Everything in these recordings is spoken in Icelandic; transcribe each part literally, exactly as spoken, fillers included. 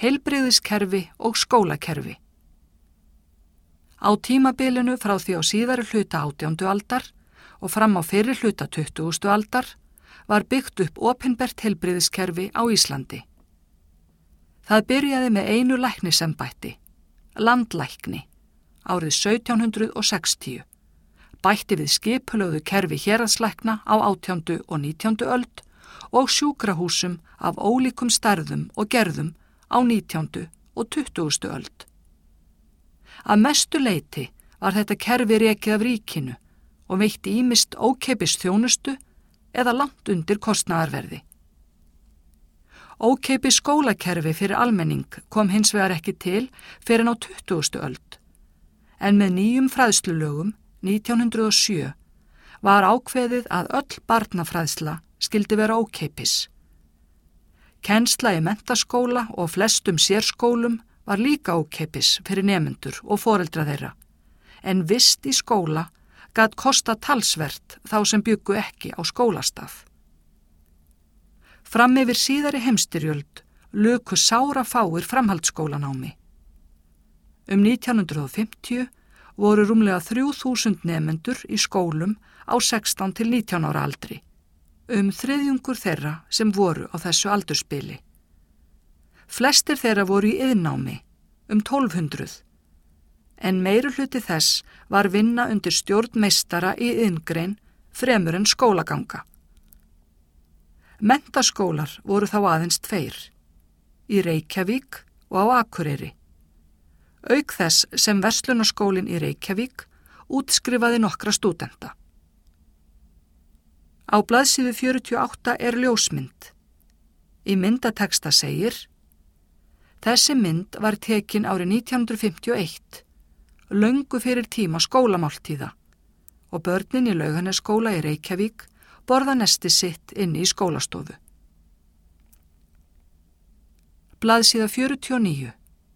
heilbrigðiskerfi og skólakerfi. Á tímabilinu frá því á síðari hluta átjándu aldar og fram á fyrri hluta tuttugustu aldar var byggt upp opinbert heilbrigðiskerfi á Íslandi. Það byrjaði með einu læknisembætti, landlækni, árið sautján hundrað sextíu, bætti við skipulögðu kerfi héraðslækna á átjándu og nítjándu öld og sjúkrahúsum af ólíkum stærðum og gerðum á nítjándu og tuttugustu öld. Að mestu leyti var þetta kerfi rekið af ríkinu og veitti ýmist ókeypis þjónustu eða langt undir kostnaðarverði. Ókeypis skólakerfi fyrir almenning kom hins vegar ekki til fyrr en á tuttugustu öld, en með nýjum fræðslulögum nítján hundrað og sjö var ákveðið að öll barnafræðsla skyldi vera ókeypis. Kennsla í menntaskóla og flestum sérskólum var líka ókeypis fyrir nemendur og foreldra þeirra, en vist í skóla gat kosta talsvert þá sem bjuggu ekki á skólastað. Fram yfir síðari heimstyrjöld luku sára fáir framhaldsskólanámi. Um nítján hundrað fimmtíu voru rúmlega þrjú þúsund nemendur í skólum á sextán til nítján ára aldri, um þriðjungur þeirra sem voru á þessu aldursbili. Flestir þeirra voru í iðnnámi, um tólf hundruð, en meirihluti þess var vinna undir stjórn meistara í iðngrein fremur en skólaganga. Menntaskólar voru þá aðeins tveir, í Reykjavík og á Akureyri. Auk þess sem verslunarskólinn í Reykjavík útskrifaði nokkra stúdenta. Á blaðsíðu fjörutíu og átta er ljósmynd. Í myndateksta segir: Þessi mynd var tekin árið nítján hundrað fimmtíu og eitt, löngu fyrir tíma skólamáltíða, og börnin í Laugarnesskóla í Reykjavík borða nesti sitt inni í skólastofu. Blaðsíða fjörutíu og níu.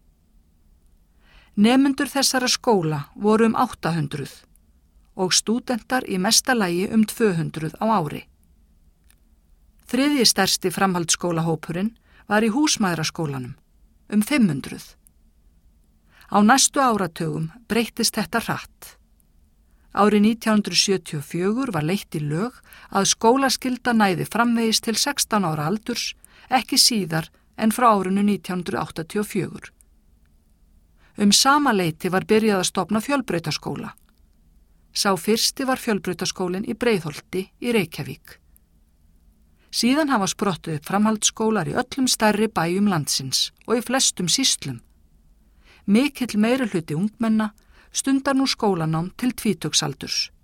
Nemendur þessara skóla voru um átta hundruð og stúdentar í mesta lagi um tvö hundruð á ári. Þriðji stærsti framhaldsskólahópurinn var í húsmæðraskólanum, um fimm hundruð. Á næstu áratugum breyttist þetta hratt. Árið nítján hundrað sjötíu og fjögur var leitt í lög að skólaskylda næði framvegis til sextán ára aldurs, ekki síðar en frá árinu nítján hundruð áttatíu og fjögur. Um sama leyti var byrjað að stofna fjölbrautaskóla. Sá fyrsti var fjölbrautaskólinn í Breiðholti í Reykjavík. Síðan hafa sprottuð upp framhaldsskólar í öllum stærri bæjum landsins og í flestum sýslum. Mikill meirihluti ungmenna stundar nú skólanám til tvítugsaldurs.